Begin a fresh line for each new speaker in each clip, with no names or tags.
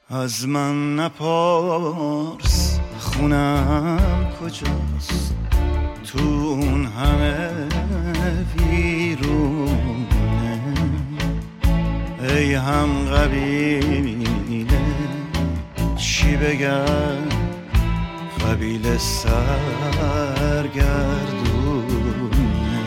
از من نپرس خونم کجاست، تو اون همه ویرونه. ای هم قبیله چی بگم، قبیله سرگردونه.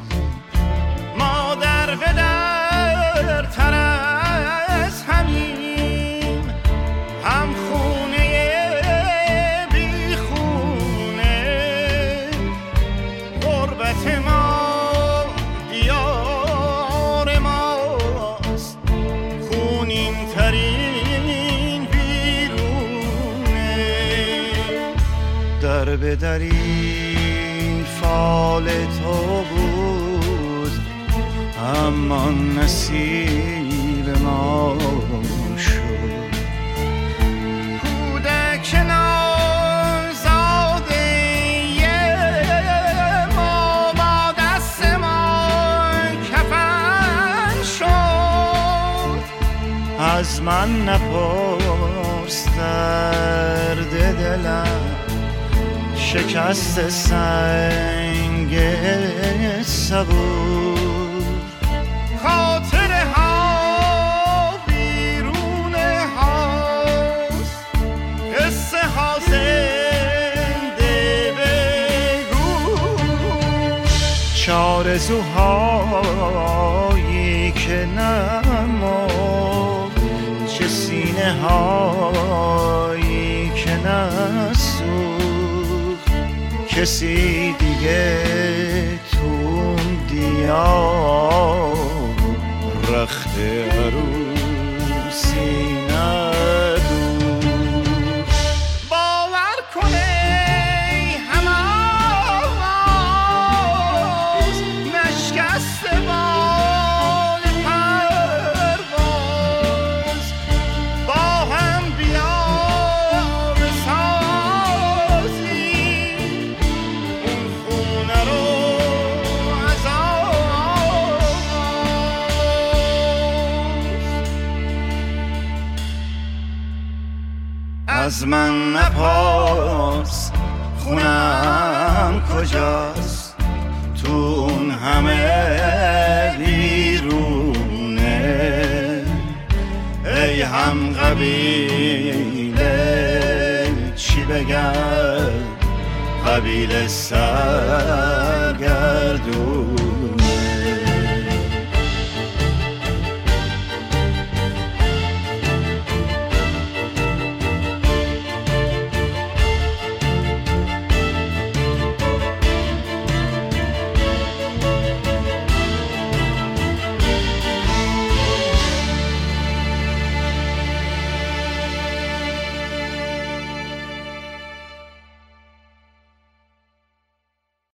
ما در به در تر از همیم، هم خونه بی خونه. غربت ما دیار ماست، خونین ترین ویرونه. در به دری فال تو بود، اما نصیب ما شد. کودک نازاده ما با دست ما کفن شد. از من نپرس درد دلم، شکست سنگ صبور. خاطره ها بیرونه هاست، قصه ها زنده بگو. چارزوهایی که نمرد، چه سینه هایی که نسوخت. کسی دیگه تو دیار رخت عروسی ندود. باور کنه هماز نشکست بال پرواز. با هم بیا بسازیم اون خونه رو از از من نپرس خونم کجاست، تو اون همه ویرونه. ای هم قبیله چی بگم، قبیله سرگردون.